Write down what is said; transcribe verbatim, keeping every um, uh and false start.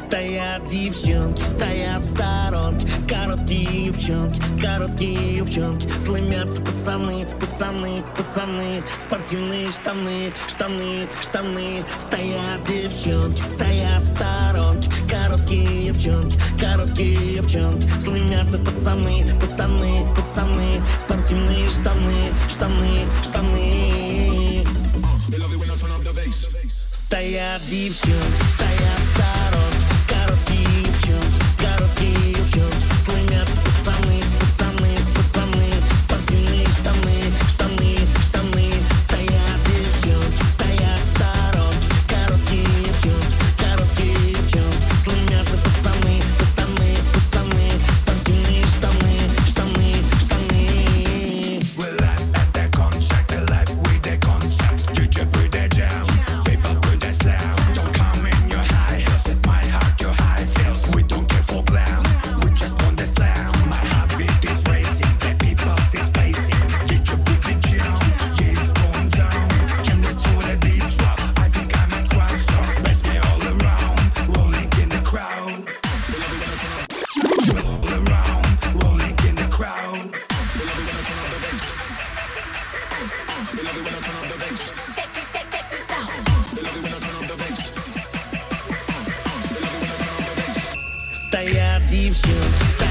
Стоят девчонки, стоят в сторонке, короткие юбчонки, короткие юбчонки. Слымятся пацаны, пацаны, пацаны, спортивные штаны, штаны, штаны. Стоят девчонки, стоят в сторонке, короткие юбчонки, короткие юбчонки. Слымятся пацаны, пацаны, пацаны, спортивные штаны, штаны, штаны. Стоят девчонки, стоят в сторонке, короткие юбчонки, короткие юбчонки. Слымятся пацаны, пацаны, пацаны, спортивные штаны, штаны, штаны. Стоят девчонки, стоят в сторонке, короткие юбчонки, короткие юбчонки. Слымятся пацаны, пацаны, пацаны, спортивные штаны, штаны, штаны. We live at the concert, the life with the concert. You just put the jam, people put the slam. Don't come in your high heels, at my heart your high feels. We don't care for glam, we just want the slam. My heartbeat is racing, the people is pacing. Did you put the jam? Yeah, it's going down. Can they throw the beat drop? I think I'm a crowd song. Pass me all around, rolling in the crowd. All around, rolling in the crowd. Стоят девчонки,